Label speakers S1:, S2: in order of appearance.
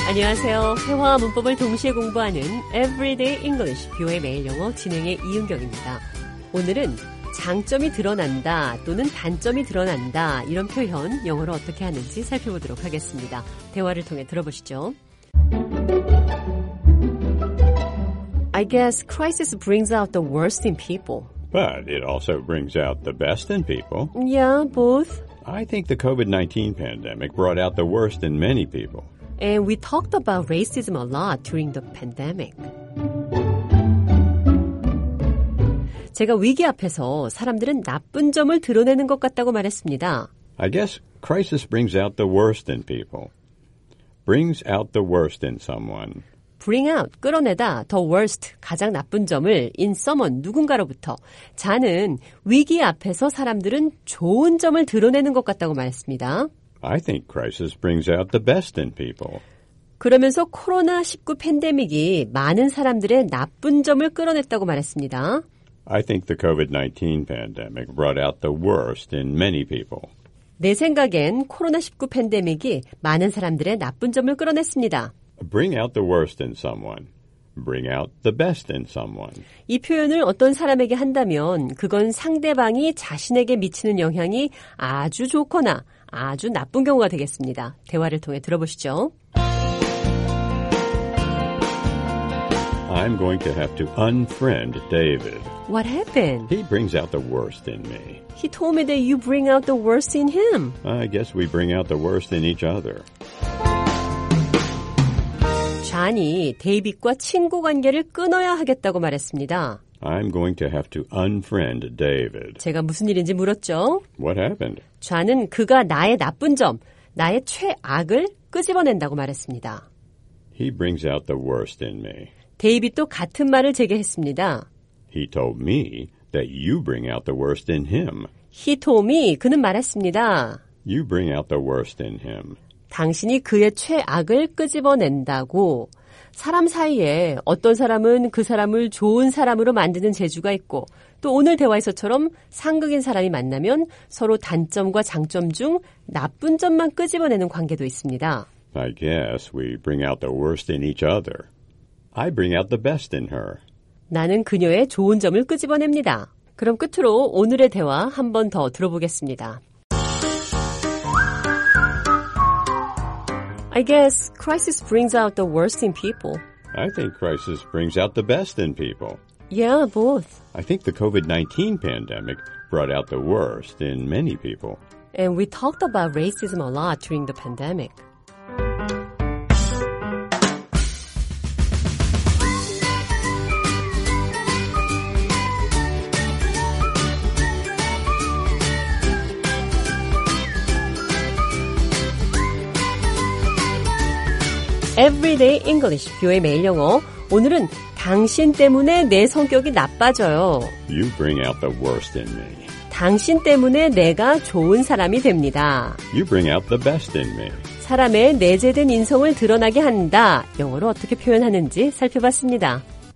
S1: 안녕하세요. 회화와 문법을 동시에 공부하는 Everyday English, 뷰의 매일 영어 진행의 이은경입니다. 오늘은 장점이 드러난다 또는 단점이 드러난다 이런 표현 영어로 어떻게 하는지 살펴보도록 하겠습니다. 대화를 통해 들어보시죠. I guess crisis brings out the worst in people.
S2: But it also brings out the best in people.
S1: Yeah, both.
S2: I think the COVID-19 pandemic brought out the worst in many people.
S1: And we talked about racism a lot during the pandemic. 제가 위기 앞에서 사람들은 나쁜 점을 드러내는 것 같다고 말했습니다.
S2: I guess crisis brings out the worst in people. Brings out the worst in someone.
S1: Bring out, 끌어내다, the worst, 가장 나쁜 점을 in someone, 누군가로부터. 자는 위기 앞에서 사람들은 좋은 점을 드러내는 것 같다고 말했습니다.
S2: I think crisis brings out the best in people.
S1: 그러면서 코로나19 팬데믹이 많은 사람들의 나쁜 점을 끌어냈다고 말했습니다.
S2: I think the COVID-19 pandemic brought out the worst in many people.
S1: 내 생각엔 코로나19 팬데믹이 많은 사람들의 나쁜 점을 끌어냈습니다.
S2: Bring out the worst in someone. Bring out the best in someone.
S1: 이 표현을 어떤 사람에게 한다면 그건 상대방이 자신에게 미치는 영향이 아주 좋거나 아주 나쁜 경우가 되겠습니다. 대화를 통해 들어보시죠.
S2: I'm going to have to unfriend David.
S1: What happened?
S2: He brings out the worst in me.
S1: He told me that you bring out the worst in him.
S2: I guess we bring out the worst in each other.
S1: 존이 데이빗과 친구 관계를 끊어야 하겠다고 말했습니다.
S2: I'm going to have to unfriend David.
S1: 제가 무슨 일인지 물었죠.
S2: What happened?
S1: 존은 그가 나의 나쁜 점, 나의 최악을 끄집어낸다고 말했습니다.
S2: He brings out the worst in me.
S1: 데이빗도 같은 말을 제게 했습니다.
S2: He told me that you bring out the worst in him.
S1: He told me, 그는 말했습니다.
S2: You bring out the worst in him.
S1: 당신이 그의 최악을 끄집어낸다고. 사람 사이에 어떤 사람은 그 사람을 좋은 사람으로 만드는 재주가 있고 또 오늘 대화에서처럼 상극인 사람이 만나면 서로 단점과 장점 중 나쁜 점만 끄집어내는 관계도 있습니다.
S2: I guess we bring out the worst in each other. I bring out the best in her.
S1: 나는 그녀의 좋은 점을 끄집어냅니다. 그럼 끝으로 오늘의 대화 한 번 더 들어보겠습니다. I guess crisis brings out the worst in people.
S2: I think crisis brings out the best in people.
S1: Yeah, both.
S2: I think the COVID-19 pandemic brought out the worst in many people.
S1: And we talked about racism a lot during the pandemic. Everyday English, 뷰의 매일 영어. 오늘은 당신 때문에 내 성격이 나빠져요.
S2: You bring out the worst in me.
S1: 당신 때문에 내가 좋은 사람이 됩니다.
S2: You bring out the best in me.
S1: 사람의 내재된 인성을 드러나게 한다. 영어로 어떻게 표현하는지 살펴봤습니다.